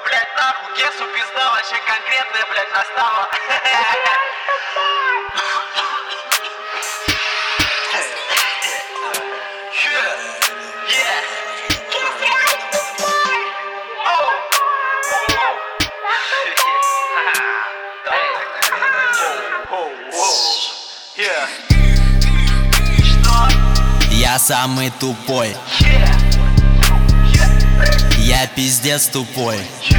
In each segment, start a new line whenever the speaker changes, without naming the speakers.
блядь, нахуй, Гесу пизда, вообще конкретная, блядь, настала.
Я самый тупой. Я пиздец тупой.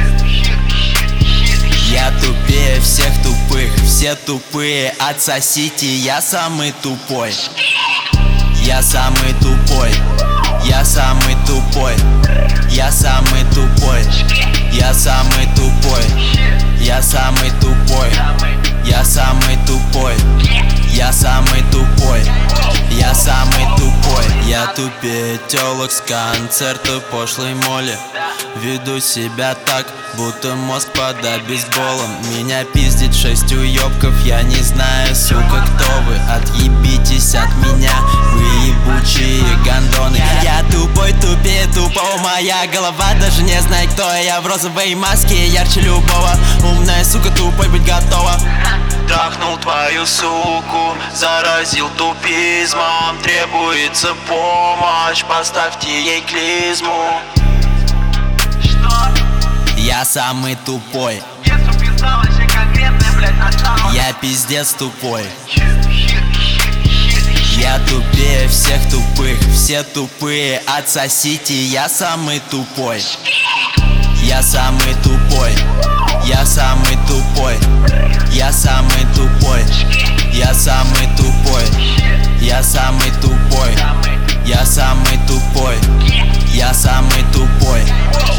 Я тупее всех тупых. Все тупые, отсосите. Я самый тупой. Я самый тупой. Я самый тупой. Я самый тупой. Я самый тупой. Я самый тупой. Я самый тупой. Я самый тупой. Я самый тупой. Я тупее телок с концерта пошлой моли. Веду себя так, будто мозг под обезболом. Меня пиздит 6 уёбков. Я не знаю, сука, кто вы. Отъебитесь от меня, вы ебучие гандоны. Я тупой, тупее тупого. Моя голова даже не знает, кто я. В розовой маске ярче любого. Умная сука, тупой быть готова.
Трахнул твою суку, заразил тупизмом. Требуется помощь, поставьте ей клизму.
Я самый тупой.
Гесу пизда, вообще конкретная, блядь, настала.
Я пиздец тупой. Я тупее всех тупых. Все тупые, отсосите. Я самый тупой. Я самый тупой. Я самый тупой. Я самый тупой. Я самый тупой. Я самый тупой. Я самый тупой. Я самый тупой.